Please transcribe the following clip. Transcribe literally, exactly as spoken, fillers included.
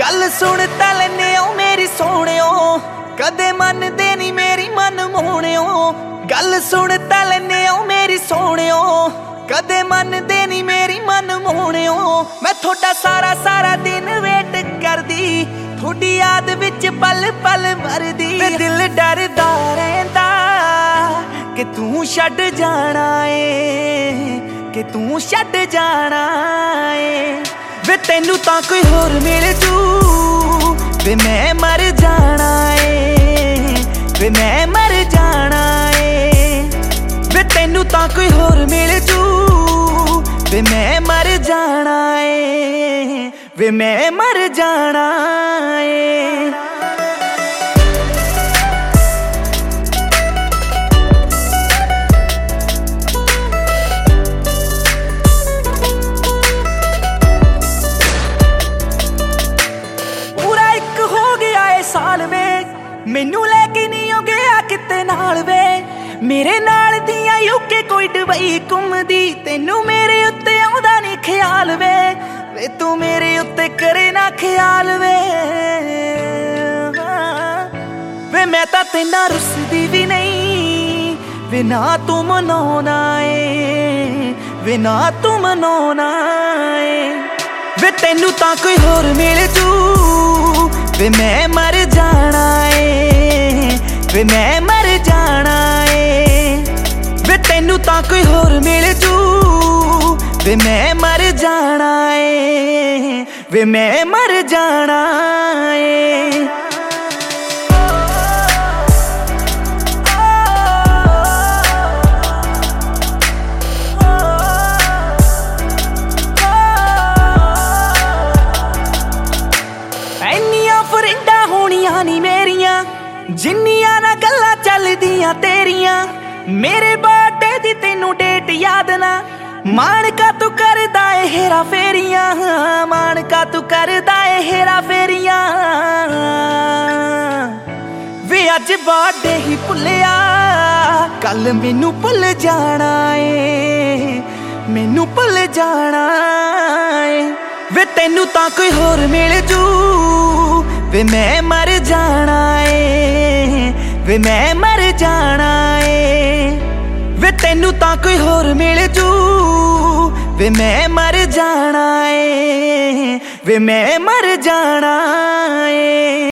गल सुन ता लैने ओ मेरी सोहणियो, कदे मनदे नी मेरी मन मोहणियो। गल सुन ता लैने ओ मेरी सोहणियो, कदे मनदे नी मेरी मन मोहणियो। मैं थोड़ा सारा सारा दिन वेट करदी, थोड़ी याद विच पल पल मरदी। दिल डरदा रहिंदा कि तू छड्ड जाना ए, कि तू छड्ड जाना ए। वे तैनू तां कोई होर मिल जू, वे मैं मर जाना ए, वे मैं मर जाना ए। वे तैनू तां कोई होर मिल जू, वे मैं मर जाना ए, वे मैं मर जाना ए। साल वे मैनू लैके नहीं हो गया किते नाल वे, मेरे नाल दियां यूके कोई दुबई घूमदी। तैनू मेरे उत्ते आउंदा नहीं ख्याल वे, वे तू मेरे उत्ते करे ना ख्याल वे। वे मैं तां तेना रुसदी भी नहीं, वे ना तू मनाउणा ए, वे ना तू मनाउणा ए। वे तैनू तां कोई होर मिल जू, वे मैं मर जाना ए, वे मैं मर जाना ए। वे तैनू तां कोई होर मिल जू, वे मैं मर जाना ए, वे मैं मर जाना ए। फ्रेंडा होनियां नी मेरियां, जिन्नियां ना गल्लां चलदियां तेरियां। मेरे बर्थडे दी तैनू डेट याद ना, मान का तू करदा ए हेरा फेरियां, मान का तू करदा ए हेरा फेरियां। वे अज बर्थडे ही भुल्लिया, कल मैनू भुल जाना ए, मैनू भुल जाना ए। वे तैनू तां कोई होर मिल जू, वे मैं मर जाना ए, वे मैं मर जाना ए। वे तैनू तां कोई होर मिल जू, वे मैं मर जाना ए, वे मैं मर जाना ए।